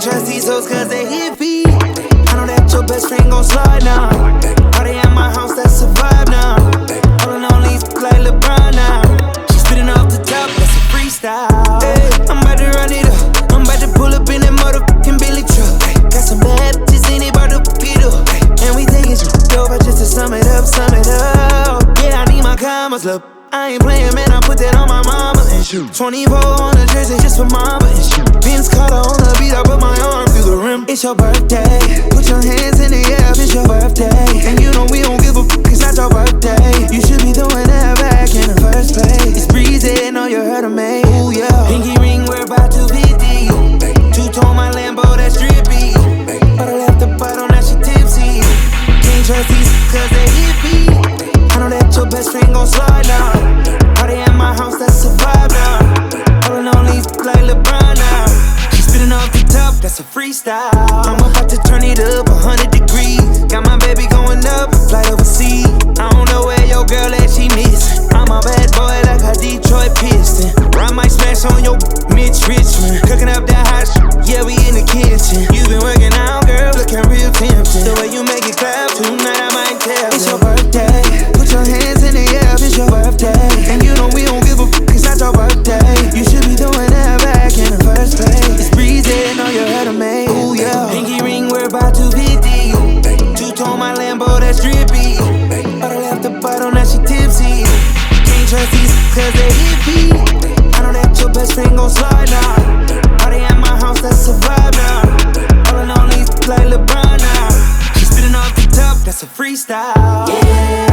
Can't trust these hoes cause they hippie. I know that your best friend gon' slide now. Party at my house, that's a vibe now. Holding on these like LeBron now. She spitting off the top, that's a freestyle. Hey, I'm about to run it up. I'm about to pull up in that motherfucking Billy truck. Got some bad bitches in it, about to beat up. And we taking shit over just to sum it up, sum it up. Yeah, I need my commas, look. I ain't playing, man, I put that on my mama and shoot. 24 on the jersey just for mama and shoot. Vince Carter on the beat, I put my arm through the rim. It's your birthday, put your hands in the air, it's your birthday. And you know we don't give a fuck, it's not your birthday. You should be doing that back in the first place. It's breezy, know you heard of me. Ooh, yeah. Pinky ring, we're about 250. Two-tone my Lambo, that's drippy. But I left the bottle, now she tipsy. Can't trust these cause they hippie. I know that your best friend gon' slide now. Party at my house, that's a vibe now. Holding on these like LeBron now. She spitting off the top, that's a freestyle. I'm about to turn it up 100 degrees. Got my baby going up, flight overseas. I don't know where your girl at, she miss. I'm a bad boy like a Detroit Piston. I might smash on your Mitch Richmond. Cooking up that hot shit, yeah, we in the kitchen. You been working out, girl, looking real tempting. The way you make it clap, tonight I might tell. It's your birthday, put your hands in the air, it's your birthday. And you know we don't give a fuck, it's not your birthday. You should be doing that back in the first place. It's breezy, know you heard of me. Ooh, yeah. Pinky ring, we're about 250. Two-tone my Lambo, that's drippy. But I left the bottle, now she tipsy. Can't trust these cause they hippie. I know that your best friend gon' slide now. Party at my house, that's a vibe now. Holding on these like LeBron now. She spitting off the top, that's a freestyle. Yeah.